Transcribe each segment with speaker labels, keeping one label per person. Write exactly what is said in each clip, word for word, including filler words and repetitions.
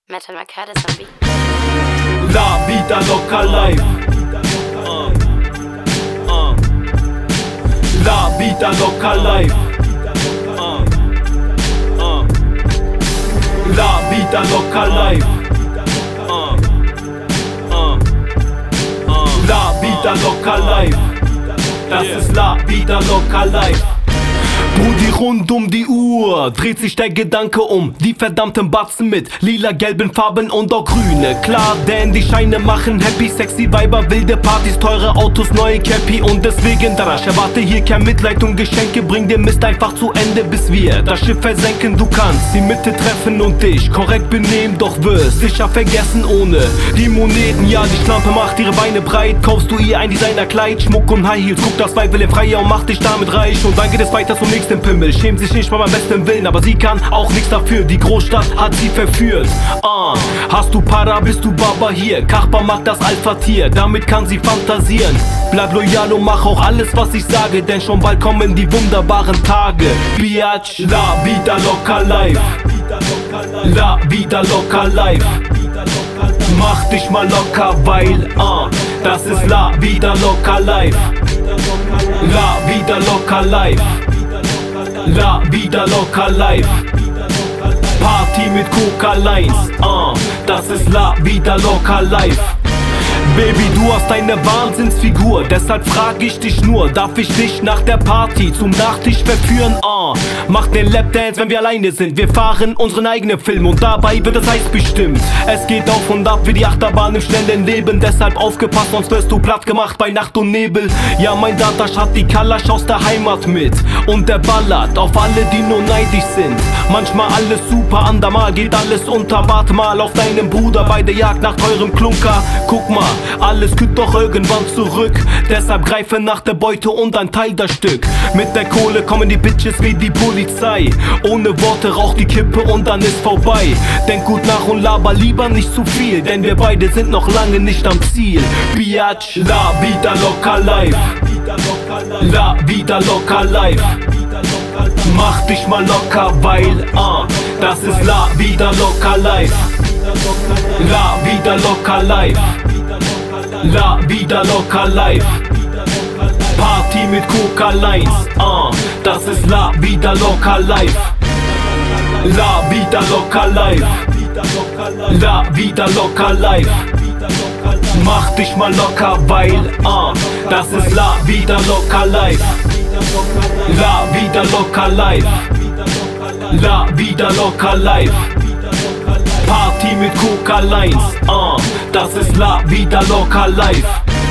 Speaker 1: Metal Mercadis am Beat.
Speaker 2: La Vida Loca Live. Uh, uh. La Vida Loca Live. Uh, uh. La Vida Loca Live. Uh, uh. Uh. La Vida Loca Live. Das ist La Vida Loca Live. Brudi, rund um die Uhr dreht sich der Gedanke um die verdammten Batzen mit lila-gelben Farben und auch grüne. Klar, denn die Scheine machen happy, sexy Weiber, wilde Partys, teure Autos, neue Cappy. Und deswegen, Darasch, erwarte hier kein Mitleid und Geschenke. Bring den Mist einfach zu Ende, bis wir das Schiff versenken. Du kannst die Mitte treffen und dich korrekt benehmen, doch wirst sicher vergessen ohne die Moneten. Ja, die Schlampe macht ihre Beine breit, kaufst du ihr ein Designerkleid, Schmuck und High Heels. Guck, das Weib will im Freier und macht dich damit reich. Und dann geht es weiter zum nächsten Pimmel. Schämt sich nicht mal beim besten Willen, aber sie kann auch nichts dafür. Die Großstadt hat sie verführt. uh, Hast du Para, bist du Baba hier. Kachbar mag das Alpha-Tier, damit kann sie fantasieren. Bleib loyal und mach auch alles, was ich sage, denn schon bald kommen die wunderbaren Tage. Biatch, La Vida Loca Live. La Vida Loca Live. Mach dich mal locker, weil uh, das ist La Vida Loca Live. La Vida Loca Live. La Vida Loca Live. Party mit Coca Lines, uh, das ist La Vida Loca Live. Baby, du hast eine Wahnsinnsfigur, deshalb frag ich dich nur, darf ich dich nach der Party zum Nachtisch verführen? Uh, mach den Lapdance, wenn wir alleine sind, wir fahren unseren eigenen Film und dabei wird es heiß bestimmt. Es geht auf und ab wie die Achterbahn im schnellen Leben, deshalb aufgepasst, sonst wirst du platt gemacht bei Nacht und Nebel. Ja, mein Datasch hat die Kalasch aus der Heimat mit und der ballert auf alle, die nur neidisch sind. Manchmal alles super, andermal geht alles unter. Warte mal auf deinen Bruder bei der Jagd nach teurem Klunker. Guck mal, alles kühlt doch irgendwann zurück. Deshalb greife nach der Beute und ein Teil das Stück. Mit der Kohle kommen die Bitches wie die Polizei. Ohne Worte rauch die Kippe und dann ist vorbei. Denk gut nach und laber lieber nicht zu viel, denn wir beide sind noch lange nicht am Ziel. Biatch, La Vida Loca Live. La Vida Loca Live. Mach dich mal locker, weil uh, das ist La Vida Loca Live. La Vida Loca Live. La Vida Loca Live. Party mit Coca Lines, uh, das ist La Vida Loca Live. La Vida Loca Live. La Vida Loca Live. Mach dich mal locker, weil uh, das ist La Vida Loca Live. La Vida Loca Live. La Vida Loca Live. Party mit Coca Lines, uh, das ist La Vida Loca Live.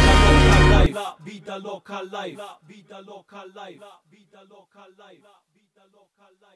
Speaker 2: La Vida Loca Live. La Vida Loca Live. La Vida Loca Live.